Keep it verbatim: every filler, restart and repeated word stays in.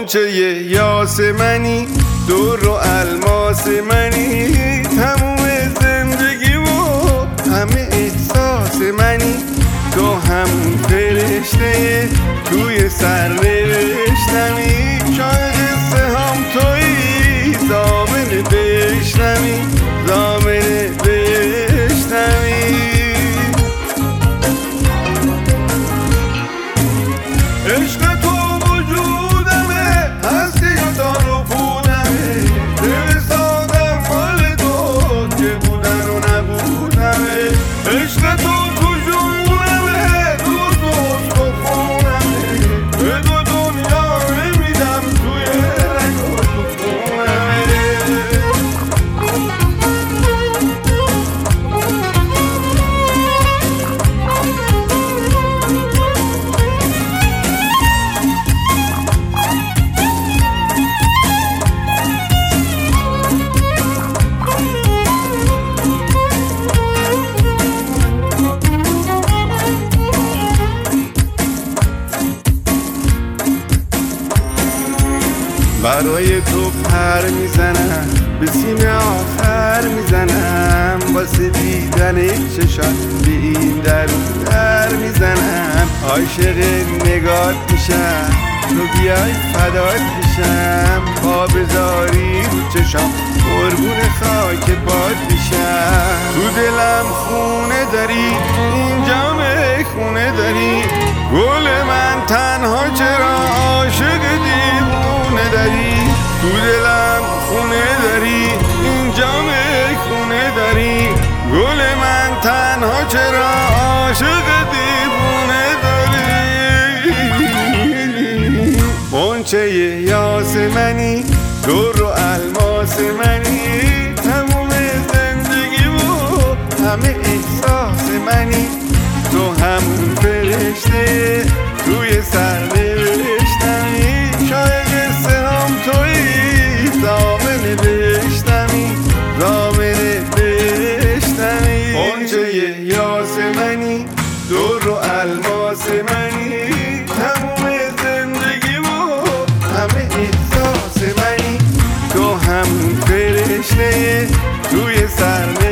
غنچه یاسمنی، در و الماس منی، تموم زندگی و همه احساس منی. تو همون فرشته توی سر نوشتمی، شاید قصه هم توی زامن بشنمی، زامن بشنمی. عشق تو وجودمه، هستی و دار و پودمه، دل سادم مال تو که بودن و نبودمه. عشق تو تو جونمه، دوست دوست و خونمه، به دو دنیا نمیدم توی رنگ و تو خونمه. برای تو پر میزنم، به سینه آخر میزنم، واسه دیدن چشات به این در در میزنم. عاشق نگات میشم، تو بیای فدات میشم، پا بذاری رو چشام قربون خاک باد میشم. تو دلم خونه داری، اینجا خونه داری، گل من تنها چرا عاشق دیوونه داری. تو دلم خونه داری، اینجا خونه داری، گل من تنها چرا عاشق دیوونه داری. غنچه یاسمنی، در و الماس منی، تموم زندگی و همه احساس منی. تو همون فرشته توی سر نوشتمی، شاید قصه هم توی زامن بشتمی، زامن بشتمی. غنچه یاسمنی، در و الماس منی، تموم زندگی و همه احساس منی. تو همون فرشته توی سر